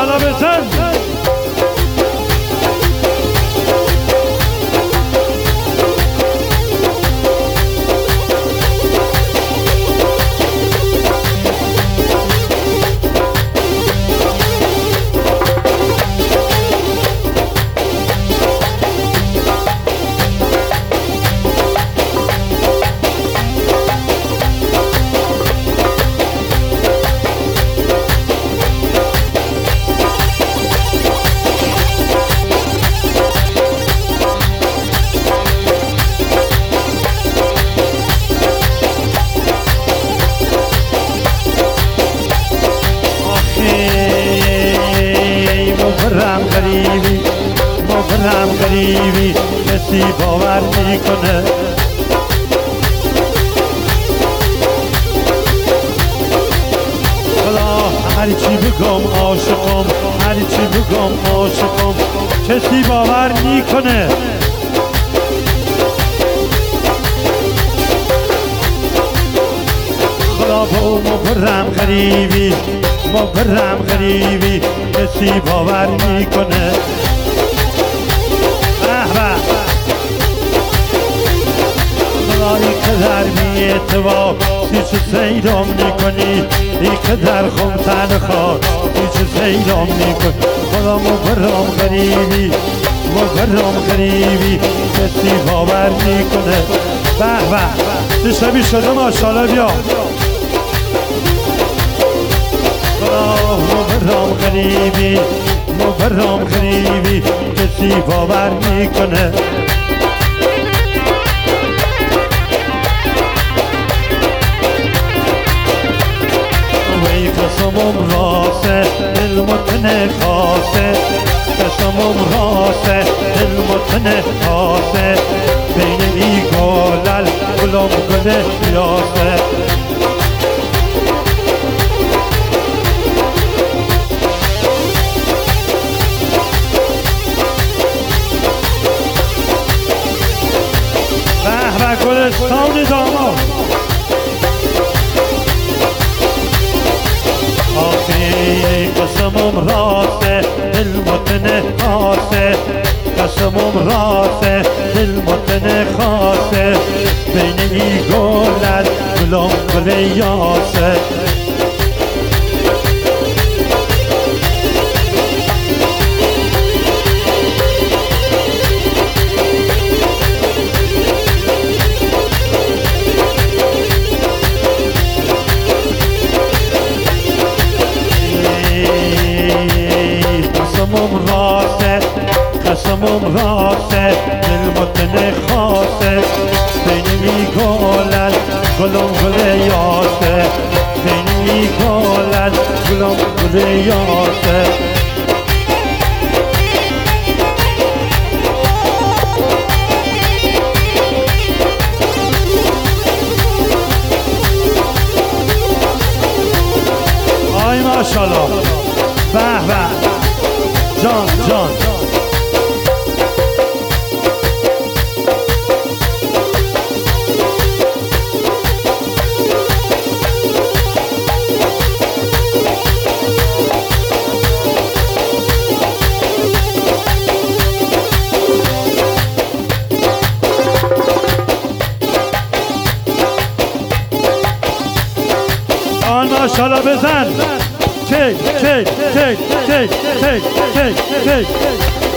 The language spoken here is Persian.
ماشاءالله بزن. مبرم غریبی کسی باور میکنه. خدا هرچی بگم عاشقم، هرچی بگم عاشقم، کسی باور میکنه. خدا با مبرم غریبی، مبرم غریبی کسی باور میکنه. خدایی قدر بی اعتبار هیچ سیدم نکنی، ای قدر خم تنخواه هیچ سیدم نکنی. خدا مبرم غریبی، مبرم غریبی کسی باور میکنه. به به شبی شده ماشاءالله بیا. خدا مبرم غریبی، مبرم غریبی کسی باور میکنه. وی قسمم راسه علمتن خاصه، قسمم راسه علمتن خاصه، بین ای گلل گلم گل یاسه. به گلستان داماد آخی قسمم راسه علمتن خاصه، قسمم راسه علمتن خاصه، بین ای گلل گلم گل یاسه. قسمم راسه، قسمم راسه علمتن خاصه، بین ای گلل گلم گل یاسه، بین ای گلل گلم گل یاسه. آی ماشاءالله به به جان جان. آن ماشاءالله بزن. چک چک چک چک چک چک چک